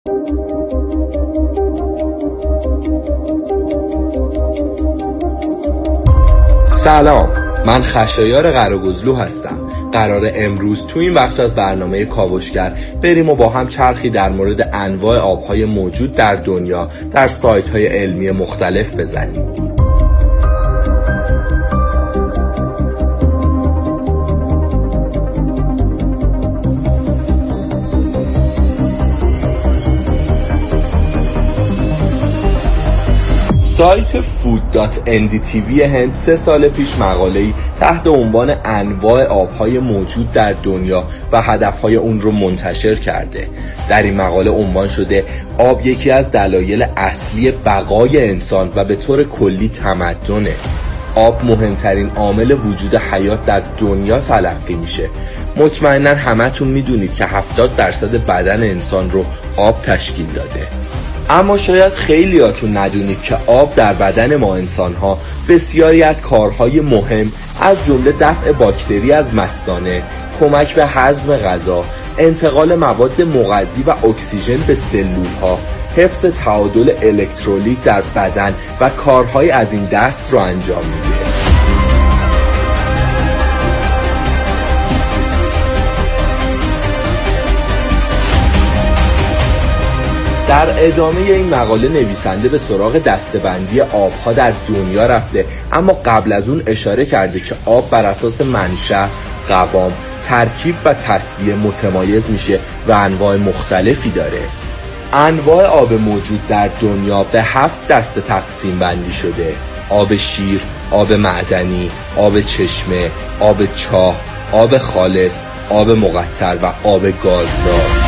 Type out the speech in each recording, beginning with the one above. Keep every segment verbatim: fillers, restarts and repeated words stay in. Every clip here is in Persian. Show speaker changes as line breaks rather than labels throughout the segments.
سلام، من خشایار قراگزلو هستم. قراره امروز تو این بخش از برنامه کاوشگر بریم و با هم چرخی در مورد انواع آبهای موجود در دنیا در سایت‌های علمی مختلف بزنیم. سایت فود دات ان دی تی وی هند سه سال پیش مقاله‌ای تحت عنوان انواع آبهای موجود در دنیا و هدفهای اون رو منتشر کرده. در این مقاله عنوان شده آب یکی از دلایل اصلی بقای انسان و به طور کلی تمدنه. آب مهمترین عامل وجود حیات در دنیا تلقی میشه. مطمئنا همتون میدونید که هفتاد درصد بدن انسان رو آب تشکیل داده. اما شاید خیلیاتون ندونید که آب در بدن ما انسان‌ها بسیاری از کارهای مهم از جمله دفع باکتری از مثانه، کمک به هضم غذا، انتقال مواد مغذی و اکسیژن به سلول‌ها، حفظ تعادل الکترولیت در بدن و کارهای از این دست رو انجام میده. در ادامه این مقاله نویسنده به سراغ دسته‌بندی آبها در دنیا رفته، اما قبل از اون اشاره کرده که آب بر اساس منشأ، قوام، ترکیب و تصفیه متمایز میشه و انواع مختلفی داره. انواع آب موجود در دنیا به هفت دسته تقسیم بندی شده: آب شیر، آب معدنی، آب چشمه، آب چاه، آب خالص، آب مقطر و آب گازدار.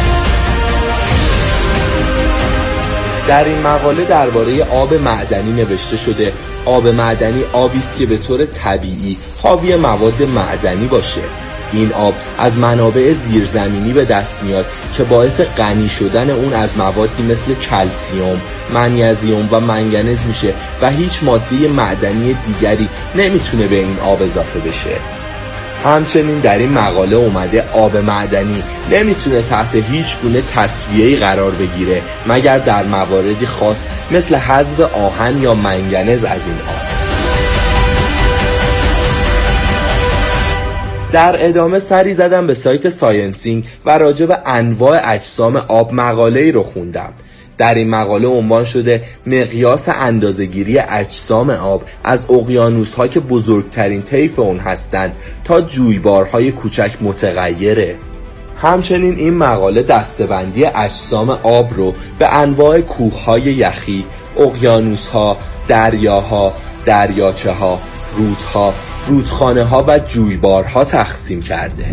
در این مقاله درباره آب معدنی نوشته شده آب معدنی آبی است که به طور طبیعی حاوی مواد معدنی باشه. این آب از منابع زیرزمینی به دست میاد که باعث غنی شدن اون از موادی مثل کلسیم، منیزیم و منگنز میشه و هیچ ماده معدنی دیگری نمیتونه به این آب اضافه بشه. همچنین در این مقاله اومده آب معدنی نمیتونه تحت هیچ گونه تصفیه‌ای قرار بگیره مگر در مواردی خاص مثل حذف آهن یا منگنز از این آب. در ادامه سری زدم به سایت ساینسینگ و راجع به انواع اجسام آب مقاله‌ای رو خوندم. در این مقاله عنوان شده مقیاس اندازه‌گیری اجسام آب از اقیانوس‌ها که بزرگترین طیف اون هستند تا جویبارهای کوچک متغیره. همچنین این مقاله دسته‌بندی اجسام آب رو به انواع کوه‌های یخی، اقیانوس‌ها، دریاها، دریاچه‌ها، رودها، رودخانه‌ها و جویبارها تقسیم کرده.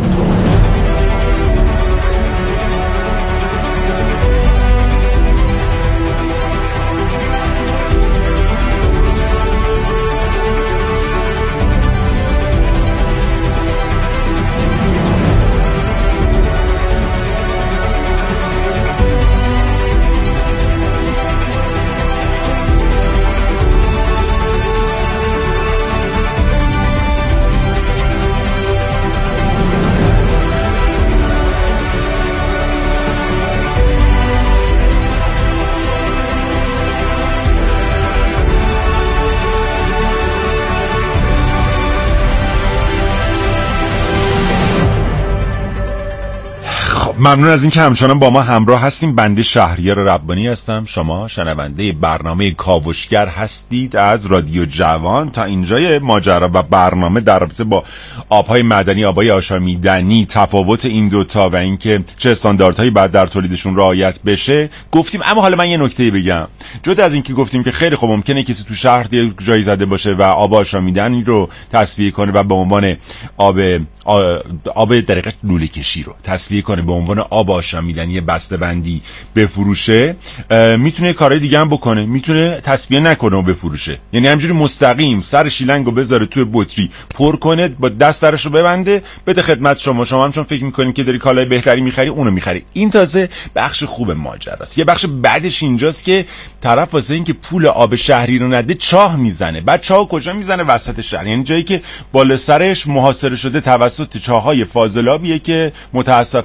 ممنون از این که همچنان با ما همراه هستیم. بنده شهریار ربانی هستم، شما شنونده برنامه کاوشگر هستید از رادیو جوان. تا اینجای ماجرا و برنامه در رابطه با آبهای معدنی، آبهای آشامیدنی، تفاوت این دوتا و اینکه چه استانداردهایی باید در تولیدشون رعایت بشه گفتیم. اما حالا من یه نکته بگم. جدا از اینکه گفتیم که خیلی خوب ممکنه کسی تو شهر یه جایی زده باشه و آب آشامیدنی رو تصفیه کنه و به عنوان آب آب در حقیقت لوله کشی رو تصفیه کنه به عنوان آب آشامیدنی بسته‌بندی بفروشه، میتونه کارهای دیگه هم بکنه، میتونه تصفیه نکنه و بفروشه. یعنی همینجوری مستقیم سر شیلنگو بذاره توی بطری پر کنه، با دست درش رو ببنده بده خدمت شما. شما هم چون فکر میکنین که داری کالای بهتری میخری اونو میخری. این تازه بخش خوب ماجراست. یه بخش بعدش اینجاست که طرف واسه اینکه پول آب شهری رو نده چاه میزنه. بعد چاه کجا میزنه؟ وسط شهر، یعنی جایی که بالا سرش محاصره شده توسط چاهای فاضلابیه که متاسفانه به شبکه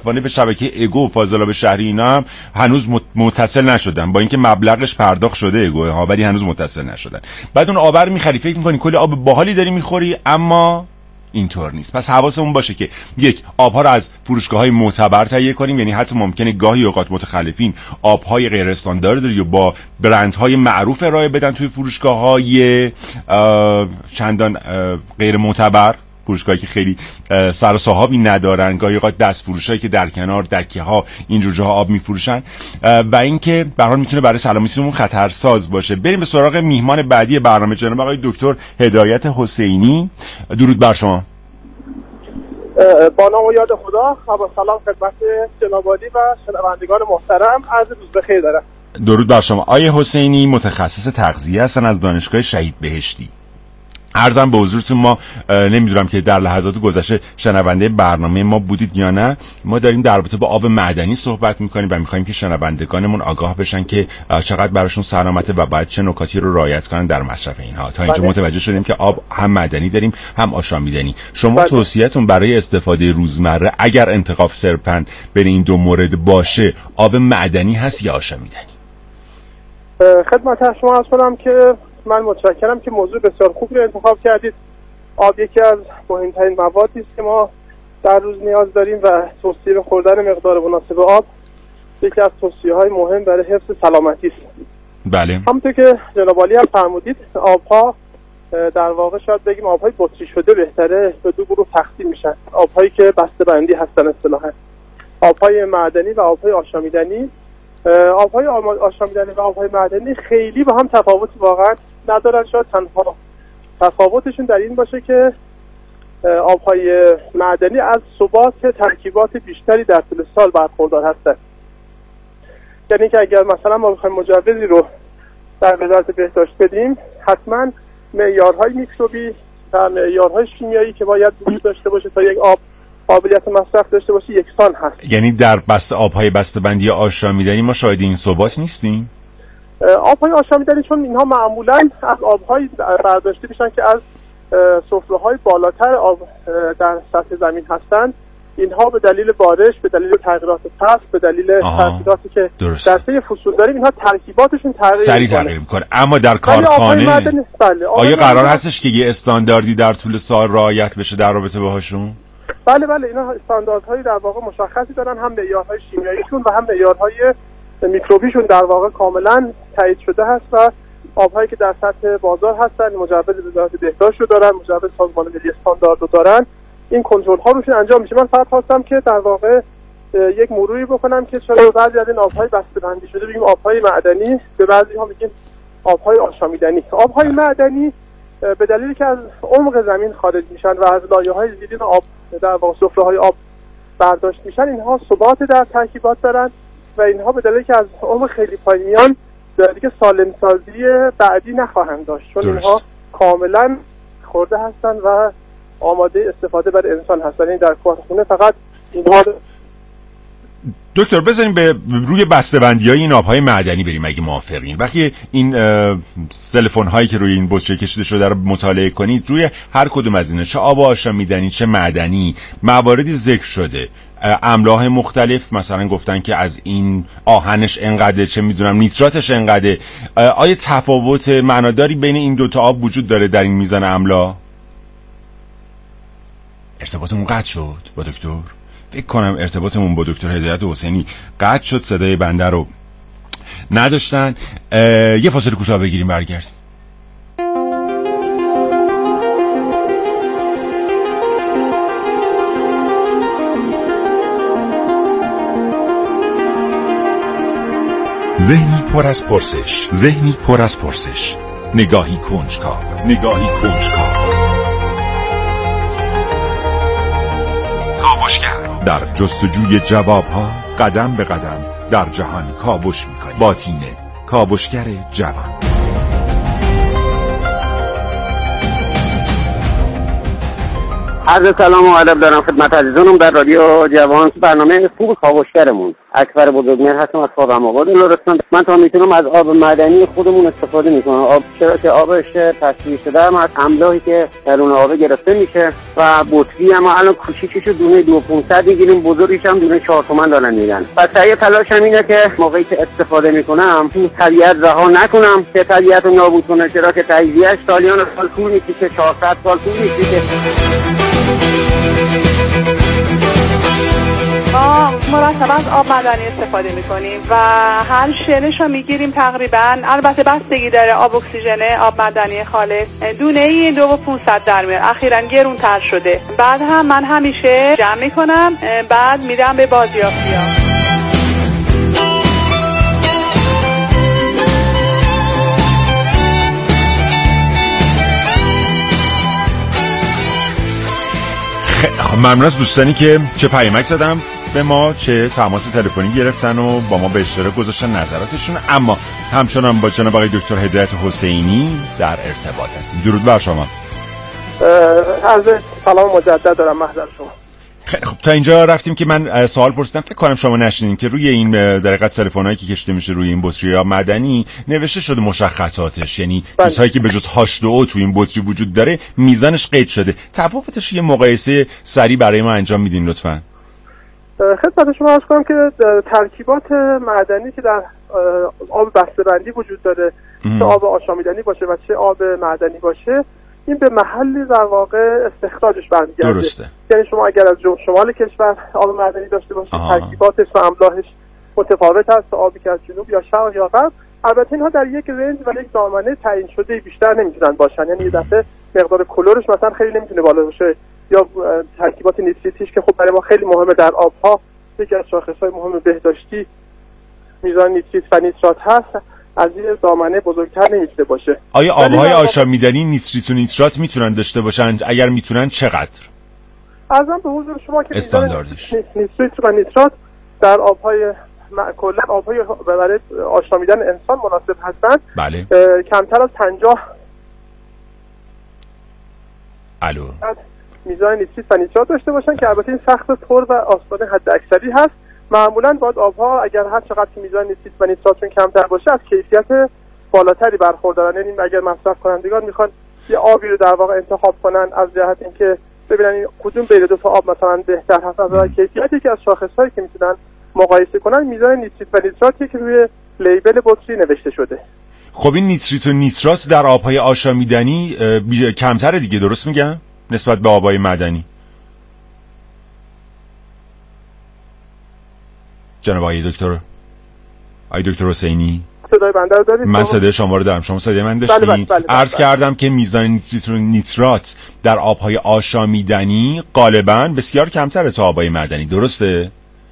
شبکه اگو و فاضلاب شهری اینا هم هنوز متصل نشدن، با اینکه مبلغش پرداخت شده اگو ها، ولی هنوز متصل نشدن. بعد اون آب رو میخری، فکر میکنی کلی آب باحالی داری میخوری، اما اینطور نیست. پس حواسمون باشه که یک، آبها رو از فروشگاه‌های معتبر تهیه کنیم، یعنی حتی ممکنه گاهی اوقات متخلفین آبهای غیر استاندارد رو با برندهای معروف ارائه بدن توی فروشگاه‌های چندان غیر معتبر، فروشگاهی که خیلی سر و صاحبی ندارن، گاهی اوقات دست فروشایی که در کنار دکه ها اینجور جاها آب میفروشن و اینکه به هر حال میتونه برای سلامتیمون خطرساز باشه. بریم به سراغ میهمان بعدی برنامه، جناب آقای دکتر هدایت حسینی. درود بر شما.
با نام و یاد خدا. سلام خدمت جناب عالی و شنوندگان محترم، عرض روز بخیر دارم.
درود بر شما. آقای حسینی متخصص تغذیه هستن از دانشگاه شهید بهشتی. عرضم به حضورتون، ما نمیدونم که در لحظات گذشته شنونده برنامه ما بودید یا نه، ما داریم در رابطه با آب معدنی صحبت میکنیم و میخوایم که شنوندگانمون آگاه بشن که چقدر براشون سلامته و باید چه نکاتی رو رعایت کنن در مصرف اینها. تا اینجا متوجه شدیم که آب هم معدنی داریم هم آشامیدنی. شما توصیه‌تون برای استفاده روزمره اگر انتخاب سرپن بین این دو مورد باشه، آب معدنی هست یا آشامیدنی؟
خدمت شما عرض کنم که من متشکرم که موضوع بسیار خوبی رو انتخاب کردید. آب یکی از مهمترین موادی است که ما در روز نیاز داریم و توصیه به خوردن مقدار مناسب آب یکی از توصیه‌های مهم برای حفظ سلامتی است.
بله.
همونطور که جناب عالی هم فرمودید، آب‌ها در واقع شاید بگیم آب‌های بطری شده بهتره به دو گروه تقسیم میشن. آب‌هایی که بسته‌بندی هستن اصطلاحاً، آب‌های معدنی و آب‌های آشامیدنی. آب‌های آشامیدنی و آب‌های معدنی خیلی با هم تفاوتی واقعا ندارن. شاید تنها تفاوتشون در این باشه که آب‌های معدنی از ثبات ترکیبات بیشتری در طول سال برخوردار هستند. یعنی که اگر مثلا ما بخوایم مجوزی رو در وزارت بهداشت بدیم، حتما معیارهای میکروبی و معیارهای شیمیایی که باید وجود داشته باشه تا یک آب قابلیت مصرف داشته باشه یکسان هست.
یعنی در بسته آب‌های بسته‌بندی آشامیدنی ما شاهد این ثبات نیستیم؟
آب‌های آشامیدنی چون اینها معمولاً از آب‌های برداشته میشن که از سفره‌های بالاتر آب در سطح زمین هستند. اینها به دلیل بارش، به دلیل تغییرات فصل، به دلیل تغییراتی که
درست.
در طی فصول داریم، اینها ترکیباتشون تغییر
سریع تغییر میکنه. اما در کارخانه
بله.
آیا قرار هستش که یه استانداردی در طول سال رعایت بشه در رابطه باهاشون؟
بله بله، اینا استانداردهایی در واقع مشخصی دارن، هم معیارهای شیمیاییشون و هم معیارهای میکروبیشون در واقع کاملا تایید شده هست و آب‌هایی که در سطح بازار هستن مجوز وزارت بهداشت رو دارن، مجوز سازمان ملی استاندارد رو دارن. این کنترل ها روشون انجام میشه. من فقط خواستم که در واقع یک مروری بکنم که چرا بعضی از این آب‌های بسته‌بندی شده بگیم آب‌های معدنی، به بعضی ها میگیم آب‌های آشامیدنی. آب‌های معدنی به دلیلی که از عمق زمین خارج میشن و از لایه‌های زیرین آب در واقع سفره‌های آب برداشت میشن، اینها ثبات در ترکیبات دارن و اینها به دلیلی که از عمق خیلی پایین میان دیگه سالم سازی بعدی نخواهند داشت، چون
درست.
اینها کاملا خورده هستن و آماده استفاده برای انسان هستن. این در کارخونه فقط اینها.
دکتر بذاریم به روی بسته‌بندی‌های این آب‌های معدنی بریم اگه موافقین. وقتی این تلفن‌هایی که روی این بطری کشیده شده رو مطالعه کنید، روی هر کدوم از اینا، چه آب آشامیدنی چه معدنی، مواردی ذکر شده، املاح مختلف، مثلا گفتن که از این آهنش انقدر، چه میدونم نیتراتش انقدر. آیا تفاوت معناداری بین این دوتا آب وجود داره در این میزان املاح؟ ارتباطمون قطع شد با دکتر. فکر کنم ارتباطمون با دکتر هدایت حسینی قطع شد، صدای بنده رو نداشتن. یه فاصله کوتاه بگیریم برگردیم. ذهنی پر از پرسش، ذهنی پر از پرسش، نگاهی کنجکاو، نگاهی کنجکاو. کاوشگر در جستجوی جوابها قدم به قدم در جهان کاوش می‌کنیم با تیم کاوشگر جوان.
عرض سلام و ادب دارم خدمت عزیزانم در رادیو جوان، برنامه خوب کاوشگرمون. اکبر بزرگمهر هستم از خرم آباد لرستان. من تا میتونم از آب معدنی خودمون استفاده میکنم. آب چرا که آبش تصفیه شده هم از املاحی که در اون آب گرفته میشه و بطری هم الان کوچیکشو دونه دو پونصد میگیریم، بزرگش هم دونه چهار تومن دارن میدن. و سعی تلاشم اینه که موقعی که استفاده میکنم طبیعت رها نکنم که طبیعت رو نابود کنه، چرا که تجزیه‌اش سالیان سال طول میکشه، چهارصد سال طول میکشه.
ما مرتبا از آب معدنی استفاده میکنیم و هر شنش رو میگیریم تقریبا. البته بستگی داره، آب اکسیژنه، آب معدنی خالص دونه ای دو و پونصد در میاد. اخیراً گرونتر شده. بعد هم من همیشه جمع میکنم، بعد میدم به بازیافتی ها.
خب ممنون از دوستانی که چه پیامک زدم به ما، چه تماس تلفنی گرفتن و با ما به اشتراک گذاشتن نظراتشون. اما همچنان با جناب آقای دکتر هدایت حسینی در ارتباط هستیم. درود بر شما.
عرض سلام مجدد دارم محضر شما.
خیلی خب، تا اینجا رفتیم که من سوال پرسیدم، فکر کنم شما نشنیدین که روی این در حقیقت تلفن‌هایی که کشیده میشه روی این بطری آب معدنی نوشته شده مشخصاتش، یعنی چیزهایی که به جز هاش دو او تو این بطری وجود داره میزانش قید شده. تفاوتش یه مقایسه سریع برای ما انجام میدین لطفاً؟
خدمت شما عرض کنم که ترکیبات معدنی که در آب بسته‌بندی وجود داره، چه آب آشامیدنی باشه و چه آب معدنی باشه، این به محلی در واقع استخراجش برمیگرده.
درسته.
یعنی شما اگر از شمال کشور آب معدنی داشته باشید، ترکیباتش و املاحش متفاوت است تا آبی که از جنوب یا شرق یا غرب. البته اینها در یک رنج و یک دامنه تعیین شده بیشتر نمیتونن باشن، یعنی یه دفعه مقدار کلورش مثلا خیلی نمیتونه بالا باشه، یا ترکیبات نیتریتیش که خب برای ما خیلی مهمه در آبها، یکی از شاخص‌های مهم بهداشتی میزان نیتریت و نیترات هست، از این دامنه بزرگتر نمیتونه باشه.
آیا آبهای آشامیدنی نیتریت و نیترات میتونن داشته باشن؟ اگر میتونن چقدر؟
ارزم به حضور شما که
استانداردش
نیتریت و نیترات در آبهای کلا آبهای برای آشامیدن انسان مناسب هستند.
بله.
کمتر از پنجاه
الو
میزان نیتریت و نیترات داشته باشن که البته این سخت پر و آستانه حد اکثری هست. معمولا باید آبها اگر هر چقدر که میزان نیتریت و نیتراتشون کمتر باشه از کیفیت بالاتری برخوردارن. یعنی اگر مصرف کنندگان میخوان یه آبی رو در واقع انتخاب کنن از جهت اینکه ببینن این کدوم بین دو تا آب مثلا بهتر هست از نظر کیفیتی، که از شاخص‌هایی که میتونن مقایسه کنن میزان نیتریت و نیتراتی که روی لیبل بطری نوشته شده.
خب این نیتریت و نیترات در آبهای آشامیدنی بی... کمتره دیگه، درست میگم؟ نسبت به آبهای معدنی. جناب آقای دکتر آقای دکتر حسینی،
صدای بنده رو دارید؟
من صدای شما رو دارم، شما صدای من داشتین؟
بله بله بله
عرض
بله.
کردم که میزان نیتریت و نیترات در آبهای آشامیدنی غالباً بسیار کمتره تا آبهای معدنی، درسته؟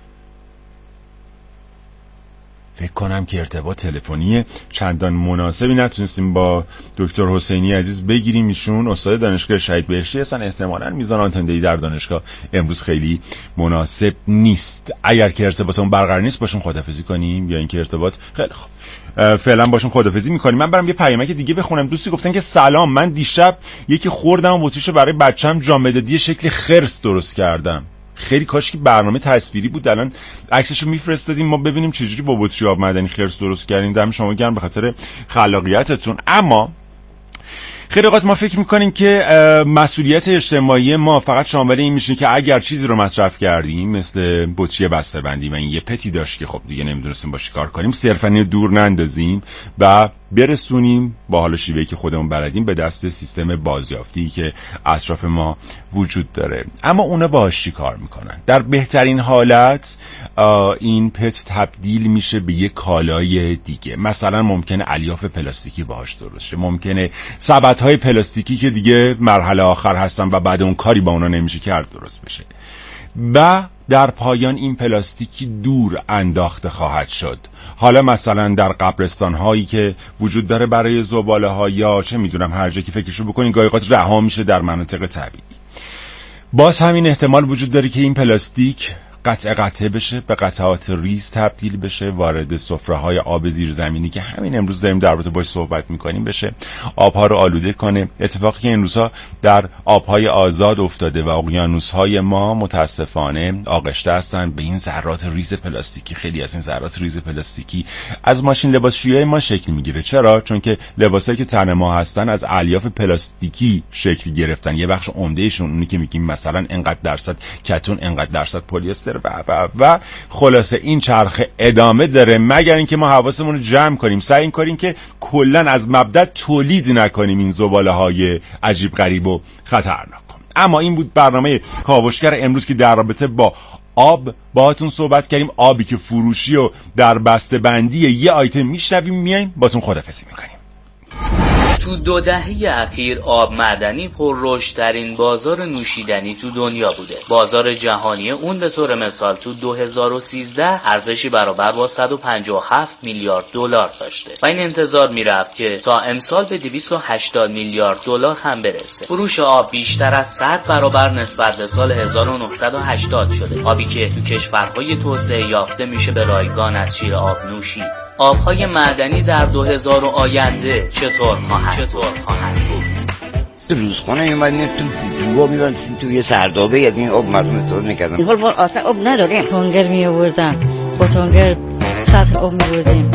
فکر کنم که ارتباط تلفنی چندان مناسبی نتونستیم با دکتر حسینی عزیز بگیریم. ایشون استاد دانشگاه شهید بهشتی هستن. احتمالاً میزان آنتنده‌ای در دانشگاه امروز خیلی مناسب نیست. اگر که ارتباطمون برقرار نیست باشون خداحافظی کنیم، یا اینکه ارتباط خیلی خوب فعلا باشون خداحافظی میکنیم. من برام یه پیامک دیگه بخونم. دوستی گفتن که سلام، من دیشب یکی خوردم و بطریشو برای بچه‌م جام مدادی شکل خرس درست کردم. خیلی کاش که برنامه تصویری بود، الان عکسشو میفرستادیم ما ببینیم چجوری با بطری آب معدنی خرس درست کردین. دم شما گرم به خاطر خلاقیتتون. اما خیلی اوقات ما فکر میکنیم که مسئولیت اجتماعی ما فقط شامل این میشه که اگر چیزی رو مصرف کردیم مثل بطری بسته‌بندی و این یه پتی داشت که خب دیگه نمیدونستیم باش کار کنیم، صرفاً دور نندازیم و برسونیم با حال شیوهی که خودمون بلدیم به دست سیستم بازیافتی که اطراف ما وجود داره. اما اونا باهاش چی کار میکنن؟ در بهترین حالت این پت تبدیل میشه به یک کالای دیگه. مثلا ممکنه الیاف پلاستیکی باهاش درست شه، ممکنه سبدهای پلاستیکی که دیگه مرحله آخر هستن و بعد اون کاری با اونا نمیشه کرد درست بشه، و در پایان این پلاستیکی دور انداخته خواهد شد. حالا مثلا در قبرستان هایی که وجود داره برای زباله ها، یا چه میدونم هر جایی که فکرشو بکنین گاهی اوقات رها میشه در مناطق طبیعی. باز همین احتمال وجود داره که این پلاستیک قطع قطع بشه، به قطعات ریز تبدیل بشه، وارد سفره‌های آب زیرزمینی که همین امروز داریم در رابطه باش صحبت می‌کنیم بشه، آب‌ها رو آلوده کنه. اتفاقی که این روزها در آب‌های آزاد افتاده و اقیانوس‌های ما متاسفانه آغشته هستن به این ذرات ریز پلاستیکی. خیلی از این ذرات ریز پلاستیکی از ماشین لباسشویی ما شکل میگیره. چرا؟ چون که لباسایی که تن ما هستن از الیاف پلاستیکی شکل گرفتن. یه بخش عمدهشون اونی که میگیم مثلا انقدر درصد کتون، انقدر درصد پلی استر و و و خلاصه این چرخه ادامه داره، مگر اینکه ما حواسمون رو جمع کنیم، سعی کنیم که کلا از مبدا تولید نکنیم این زباله‌های عجیب غریب و خطرناک. اما این بود برنامه کاوشگر امروز که در رابطه با آب باهاتون صحبت کردیم. آبی که فروشی و در بسته بندی یه آیتم میشنویم، میایم باهاتون خداحافظی میکنیم.
تو دو دهه اخیر آب معدنی پررشدترین بازار نوشیدنی تو دنیا بوده. بازار جهانی اون به طور مثال تو دو هزار و سیزده ارزشی برابر با صد و پنجاه و هفت میلیارد دلار داشته و این انتظار میرفت که تا امسال به دویست و هشتاد میلیارد دلار هم برسه. فروش آب بیشتر از صد برابر نسبت به سال هزار و نهصد و هشتاد شده. آبی که تو کشورهای توسعه یافته میشه به رایگان از شیر آب نوشید. آبهای معدنی در دو هزار آینده چطور خواهند چطور خواهند بود؟
روزخانه می‌اومدیم تو جوبا می‌بردیم تو یه سردابه یه آب مردم استفاده می‌کردن.
این حال ما اصلا آب نداریم. تانگر می‌آوردن. با تانگر سطح آب می‌بردیم.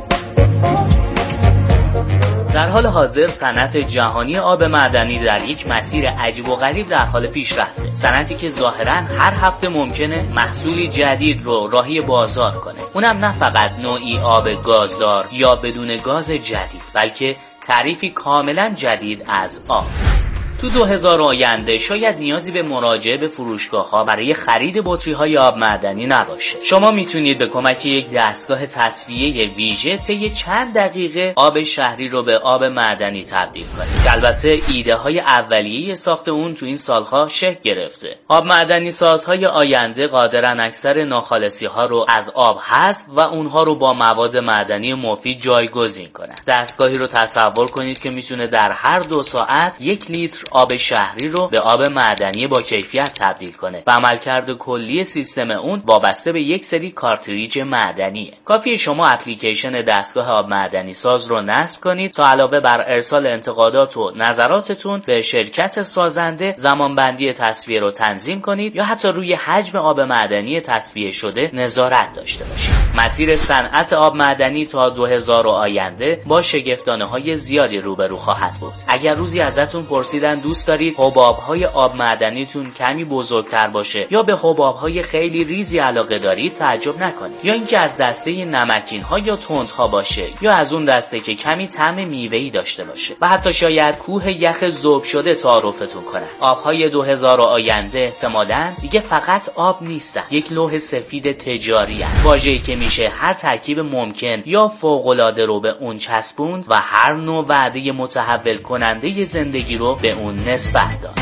در حال حاضر صنعت جهانی آب معدنی در یک مسیر عجیب و غریب در حال پیشرفته. صنعتی که ظاهراً هر هفته ممکنه محصولی جدید رو راهی بازار کنه. اونم نه فقط نوعی آب گازدار یا بدون گاز جدید، بلکه تعریفی کاملا جدید از آب. تو دو هزار آینده شاید نیازی به مراجعه به فروشگاه‌ها برای خرید بطری‌های آب معدنی نباشه. شما میتونید به کمک یک دستگاه تصفیه ویژه طی چند دقیقه آب شهری رو به آب معدنی تبدیل کنید. البته ایده‌های اولیه ساخت اون تو این سال‌ها شکل گرفته. آب معدنی سازهای آینده قادرن اکثر ناخالصی‌ها رو از آب حذف و اونها رو با مواد معدنی مفید جایگزین کنند. دستگاهی رو تصور کنید که میتونه در هر دو ساعت یک لیتر آب شهری رو به آب معدنی با کیفیت تبدیل کنه و عملکرد کلی سیستم اون وابسته به یک سری کارتریج معدنیه. کافیه شما اپلیکیشن دستگاه آب معدنی ساز رو نصب کنید تا علاوه بر ارسال انتقادات و نظراتتون به شرکت سازنده زمانبندی تصفیه رو تنظیم کنید یا حتی روی حجم آب معدنی تصفیه شده نظارت داشته باشید. مسیر صنعت آب معدنی تا دو هزار آینده با شگفتانه‌های زیادی روبرو خواهد بود. اگر روزی ازتون پرسیدن دوست دارید حباب‌های آب معدنیتون کمی بزرگتر باشه یا به حباب‌های خیلی ریزی علاقه دارید، تعجب نکنید. یا اینکه از دسته نمکین‌ها یا تندها باشه یا از اون دسته که کمی طعم میوه‌ای داشته باشه و حتی شاید کوه یخ ذوب شده تعارفتون کنه. آب‌های دو هزار آینده احتمالاً دیگه فقط آب نیستن، یک لوح سفید تجاری هست. واژه‌ای که میشه هر ترکیب ممکن یا فوق‌العاده رو به اون چسبوند و هر نوع وعده متحول کننده زندگی رو به اون نسبت داد.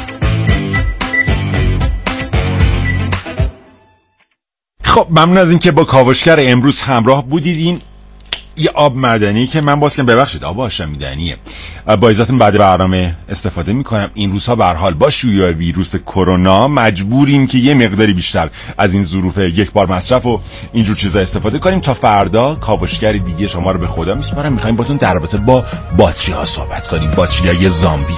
خب ممنون از این که با کاوشگر امروز همراه بودید. این یه آب معدنی که من باز کنم ببخشید آب آشامیدنیه، با اجازهتون بعد برنامه استفاده میکنم. این روزها به هر حال با شیوع ویروس کرونا مجبوریم که یه مقداری بیشتر از این ظروف یک بار مصرف و اینجور چیزا استفاده کنیم. تا فردا کاوشگر دیگه شما رو به خدا میسپارم. میخوایم باتون در رابطه با باتری ها صحبت کنیم، باتری های زامبی.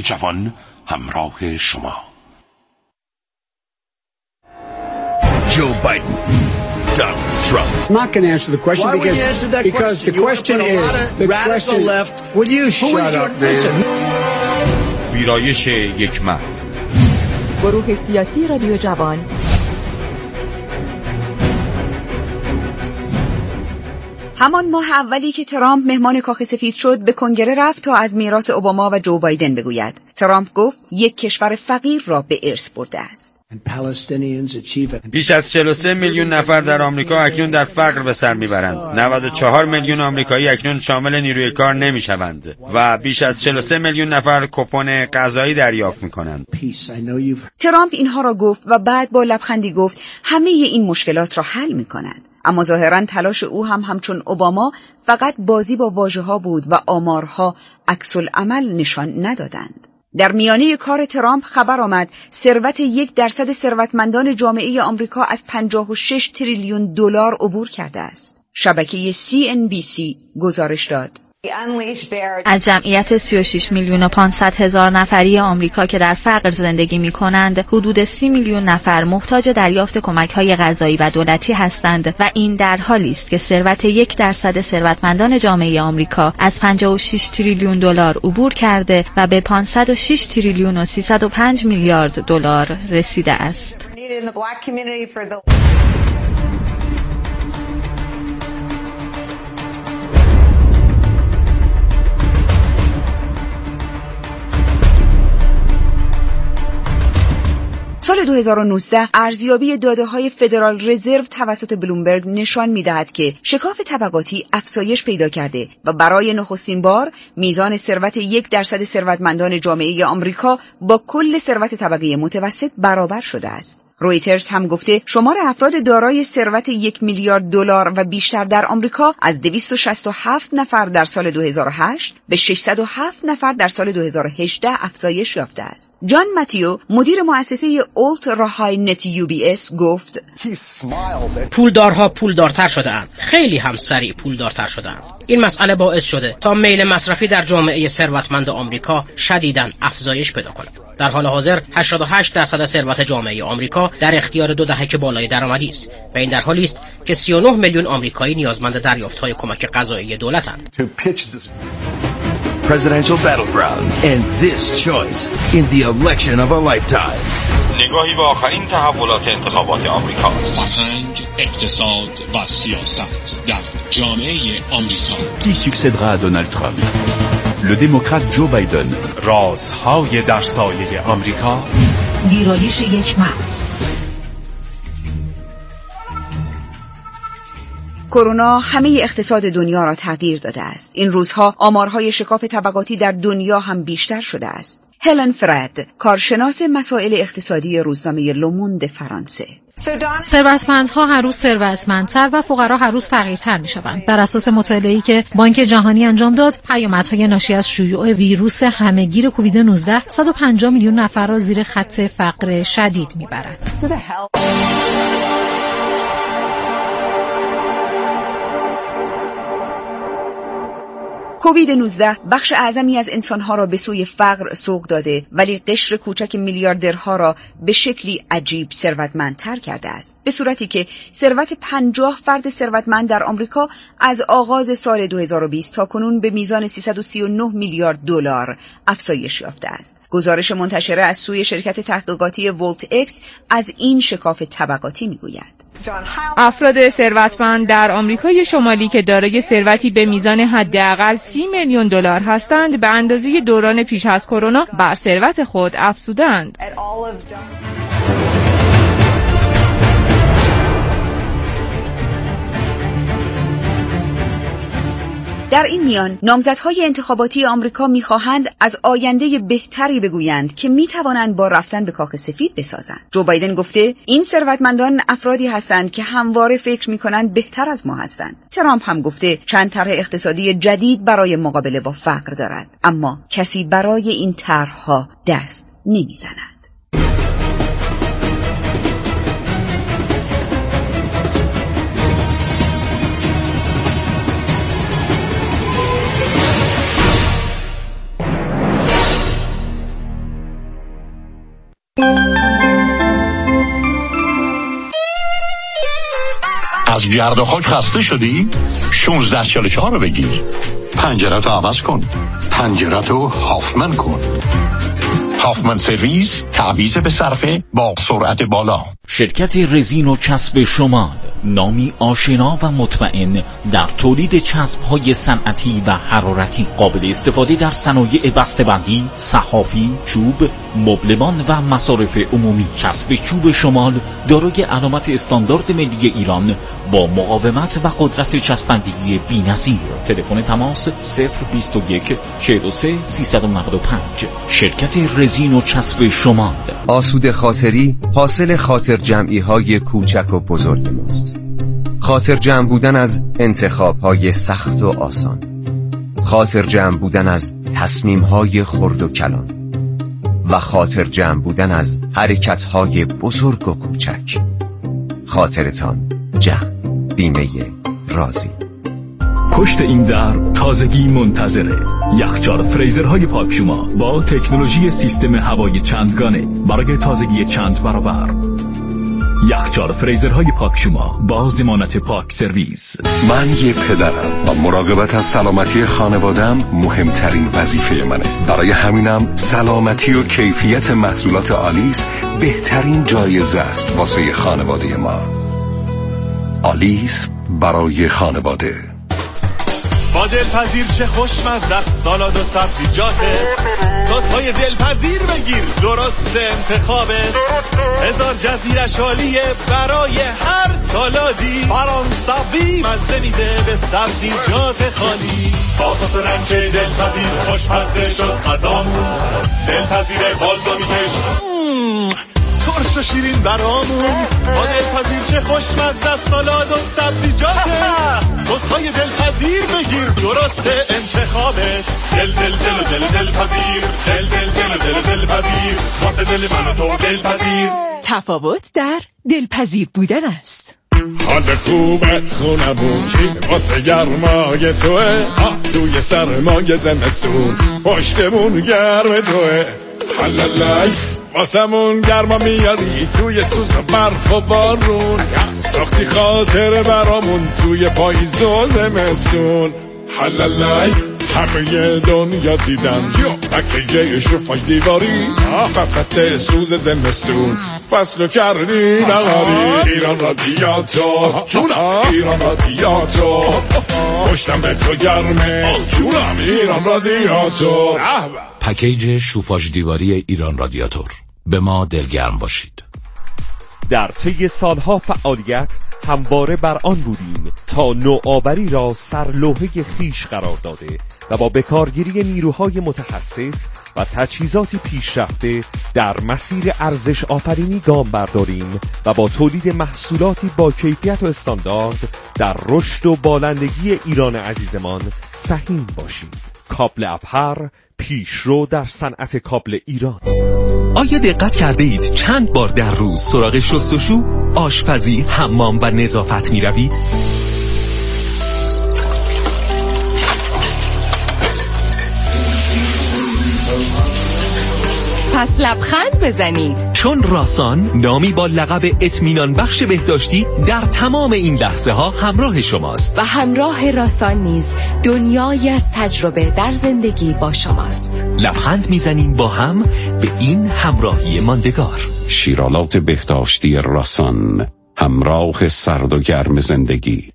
جوان همراه شما.
Joe Biden, Donald Trump.
I'm not going to answer the question. Why because, would you answer that because question? the question is the radical question, left. Will you shut up, man?
ویرایش یک متن.
گروه سیاسی رادیو جوان.
همان ماه اولی که ترامپ مهمان کاخ سفید شد به کنگره رفت تا از میراث اوباما و جو بایدن بگوید. ترامپ گفت یک کشور فقیر را به ارث برده است.
بیش از چهل و سه میلیون نفر در آمریکا اکنون در فقر به سر میبرند. نود و چهار میلیون آمریکایی اکنون شامل نیروی کار نمیشوند و بیش از چهل و سه میلیون نفر کوپن غذایی دریافت میکنند.
ترامپ اینها را گفت و بعد با لبخندی گفت همه این مشکلات را حل میکند. اما ظاهراً تلاش او هم همچون اوباما فقط بازی با واژه‌ها بود و آمارها عکس العمل نشان ندادند. در میانه کار ترامپ خبر آمد ثروت یک درصد ثروتمندان جامعه آمریکا از پنجاه و شش تریلیون دلار عبور کرده است. شبکه سی ان بی سی گزارش داد.
از جمعیت سی و شش میلیون و پانصد هزار نفری آمریکا که در فقر زندگی می کنند، حدود سی میلیون نفر محتاج دریافت کمک‌های غذایی و دولتی هستند و این در حالی است که ثروت یک درصد ثروتمندان جامعه آمریکا از پنجاه و شش تریلیون دلار عبور کرده و به پانصد و شش تریلیون و سیصد و پنج میلیارد دلار رسیده است.
سال دو هزار و نوزده ارزیابی داده‌های فدرال رزرو توسط بلومبرگ نشان می‌دهد که شکاف طبقاتی افزایش پیدا کرده و برای نخستین بار میزان ثروت یک درصد ثروتمندان جامعه آمریکا با کل ثروت طبقه متوسط برابر شده است. رویترز هم گفته شمار افراد دارای ثروت یک میلیارد دلار و بیشتر در آمریکا از دویست و شصت و هفت نفر در سال دو هزار و هشت به ششصد و هفت نفر در سال دو هزار و هجده افزایش یافته است. جان متیو مدیر مؤسسه اولت راهای نت یو بی اس گفت
پولدارها پولدارتر شده‌اند، خیلی هم سریع پولدارتر شده‌اند. این مسئله باعث شده تا میل مصرفی در جامعه ثروتمند آمریکا شدیداً افزایش پیدا کند. در حال حاضر هشتاد و هشت درصد ثروت جامعه آمریکا در اختیار دو دهک بالای درآمدی است و این در حالی است که سی و نه میلیون آمریکایی نیازمند دریافت‌های کمک غذایی دولت‌اند.
Presidential battleground and this choice in the election of a lifetime.
نگاهی به آخرین تحولات انتخابات آمریکا.
فرهنگ، اقتصاد و سیاست در جامعه آمریکا.
کی succédera à Donald Trump? Le démocrate Joe Biden.
رازهای در سایه آمریکا.
ویرایش یک متن.
کرونا همه اقتصاد دنیا را تغییر داده است. این روزها آمارهای شکاف طبقاتی در دنیا هم بیشتر شده است. هلن فرد، کارشناس مسائل اقتصادی روزنامه لوموند فرانسه.
ثروتمندها هر روز ثروتمندتر و فقرا هر روز فقیرتر میشوند. بر اساس مطالعه‌ای که بانک جهانی انجام داد، پیامدهای ناشی از شیوع ویروس همهگیر کووید نوزده صد و پنجاه میلیون نفر را زیر خط فقر شدید میبرد.
کووید نوزده بخش اعظمی از انسانها را به سوی فقر سوق داده ولی قشر کوچک میلیاردرها را به شکلی عجیب ثروتمندتر کرده است، به صورتی که ثروت پنجاه فرد ثروتمند در آمریکا از آغاز سال دو هزار و بیست تا کنون به میزان سیصد و سی و نه میلیارد دلار افزایش یافته است. گزارش منتشره از سوی شرکت تحقیقاتی ولت اکس از این شکاف طبقاتی میگوید.
افراد ثروتمند در آمریکای شمالی که دارای ثروتی به میزان حداقل سی میلیون دلار هستند به اندازه دوران پیش از کرونا بر ثروت خود افزودند.
در این میان نامزدهای انتخاباتی آمریکا می‌خواهند از آینده بهتری بگویند که می‌توانند با رفتن به کاخ سفید بسازند. جو بایدن گفته این ثروتمندان افرادی هستند که همواره فکر می‌کنند بهتر از ما هستند. ترامپ هم گفته چند طرح اقتصادی جدید برای مقابله با فقر دارد، اما کسی برای این طرح‌ها دست نمی‌زند.
از گرد و خاک خسته شدی؟ شانزده چهل و چهار رو بگیر. پنجره تو عوض کن. پنجره تو هافمن کن. هافمن سرویس، تعویض به صرفه با سرعت بالا.
شرکت رزین و چسب شمال، نامی آشنا و مطمئن در تولید چسب‌های صنعتی و حرارتی، قابل استفاده در صنایع بسته‌بندی، صحافی، چوب، مبلمان و مصارف عمومی. چسب چوب شمال دارای علامت استاندارد ملی ایران با مقاومت و قدرت چسبندگی بی‌نظیر. تلفن تماس صفر بیست و یک چهل و سه سیصد و نود و پنج. شرکت رزین و چسب شمال.
آسوده خاطری حاصل خاطر جمعی های کوچک و بزرگ ماست. خاطر جمع بودن از انتخاب های سخت و آسان، خاطر جمع بودن از تصمیم های خرد و کلان و خاطر جمع بودن از حرکت های بزرگ و کوچک. خاطرتان جمع. بیمه رازی.
پشت این در تازگی منتظره. یخچال فریزرهای پاکشوما با تکنولوژی سیستم هوایی چندگانه برای تازگی چند برابر. یخچال فریزرهای پاکشوما با ضمانت پاک سرویس.
من یه پدرم و مراقبت از سلامتی خانوادم مهمترین وظیفه منه. برای همینم سلامتی و کیفیت محصولات آلیس بهترین جایزه است واسه خانواده ما. آلیس برای خانواده.
با دلپذیر چه خوشمزه است سالاد و سبزیجاته. سس‌های دلپذیر بگیر درست انتخابت. هزار جزیرش عالیه برای هر سالادی. فرانسوی مزه میده به سبزیجات خالی. با سس رنج دلپذیر خوشمزه شد غذامون. دلپذیر بالزامیکش ترش و شیرین برامون. با دلپذیر چه خوشمزه است سالاد و سبزیجاته. سس‌های دلپذیر بگیر درست انتخابت. دل دل دل و دل دلپذیر. دل دل دل و دل دلپذیر. واسه دل من و تو دلپذیر.
تفاوت در دلپذیر بودن است.
حال خوبه خونمون چی واسه گرمای توه. آه توی سرمای زمستون پشتمون گرم توه. حلالای واسمون گرما میاری توی سوز و برف و بارون. ساختی خاطر برامون توی پاییز و زمستون. حلالای همه دنیا دیدن پکیجه شوفاژ دیواری وسط سوز زمستون. فصلو کردی نهاری. ایران رادیاتور جونم. ایران رادیاتور پشتم به تو گرمه جونم. ایران رادیاتور.
پکیج شوفاژ دیواری ایران رادیاتور. به ما دلگرم باشید.
در طی سالها فعالیت همواره بر آن بودیم تا نوآوری را سرلوحه خویش قرار داده و با بکارگیری نیروهای متخصص و تجهیزاتی پیشرفته در مسیر ارزش آفرینی گام برداریم و با تولید محصولاتی با کیفیت و استاندارد در رشد و بالندگی ایران عزیزمان سهیم باشیم. کابل ابهر، پیشرو در صنعت کابل ایران.
آیا دقت کرده اید چند بار در روز سراغ شستشو، آشپزی، حمام و نظافت می روید؟
پس لبخند بزنید،
چون راسان نامی با لقب اطمینان بخش بهداشتی در تمام این لحظه ها همراه شماست
و همراه راسان نیز دنیایی از تجربه در زندگی با شماست.
لبخند میزنیم با هم به این همراهی ماندگار.
شیرالات بهداشتی راسان، همراه سرد و گرم زندگی.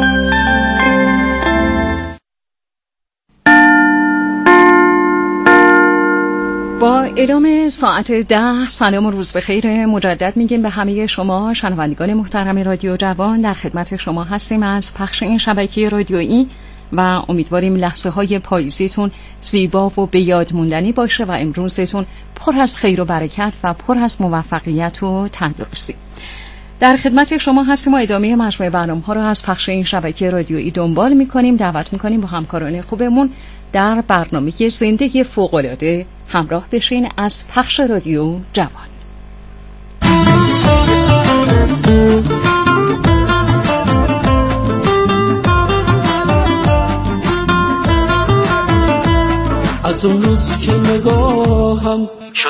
با اعلام ساعت ده سلام و روز بخیر مجدد میگیم به همه شما شنوندگان محترم رادیو جوان. در خدمت شما هستیم از پخش این شبکه رادیویی و امیدواریم لحظه های پاییزیتون زیبا و به یاد موندنی باشه و امروزتون پر از خیر و برکت و پر از موفقیت و تندرستی. در خدمت شما هستیم و ادامه مجموعه برنامه‌ها رو از پخش این شبکه رادیویی دنبال می‌کنیم. دعوت می‌کنیم با همکاران خوبمون در برنامه زندگی فوق‌العاده همراه بشین از پخش رادیو جوان.
از اون روز که نگاهم